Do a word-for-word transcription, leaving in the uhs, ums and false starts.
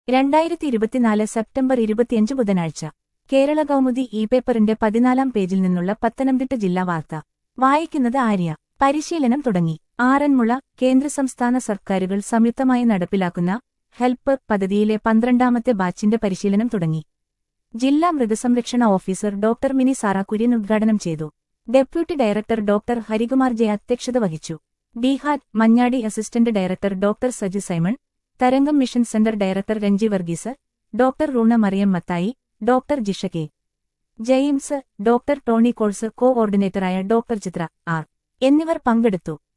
രണ്ടായിരത്തി ഇരുപത്തിനാല് സെപ്റ്റംബർ ഇരുപത്തിയഞ്ച് ബുധനാഴ്ച കേരള കൗമുദി ഇ പേപ്പറിന്റെ പതിനാലാം പേജിൽ നിന്നുള്ള പത്തനംതിട്ട ജില്ലാ വാർത്ത വായിക്കുന്നത് ആര്യ. പരിശീലനം തുടങ്ങി. ആറന്മുള. കേന്ദ്ര സംസ്ഥാന സർക്കാരുകൾ സംയുക്തമായി നടപ്പിലാക്കുന്ന ഹെൽപ്പ് പദ്ധതിയിലെ പന്ത്രണ്ടാമത്തെ ബാച്ചിന്റെ പരിശീലനം തുടങ്ങി. ജില്ലാ മൃഗസംരക്ഷണ ഓഫീസർ ഡോക്ടർ മിനി സാറ കുര്യൻ ഉദ്ഘാടനം ചെയ്തു. Deputy director doctor Harikumar J അധ്യക്ഷത വഹിച്ചു. ഡിഹാറ്റ് Manjadi assistant director doctor Saji Simon, Tharangam mission centre director Ranji Varghese, doctor Roona Mariam Mathai, doctor Jisha K James, doctor Tony Coles, കോ ഓർഡിനേറ്ററായ ഡോക്ടർ ചിത്ര ആർ എന്നിവർ പങ്കെടുത്തു.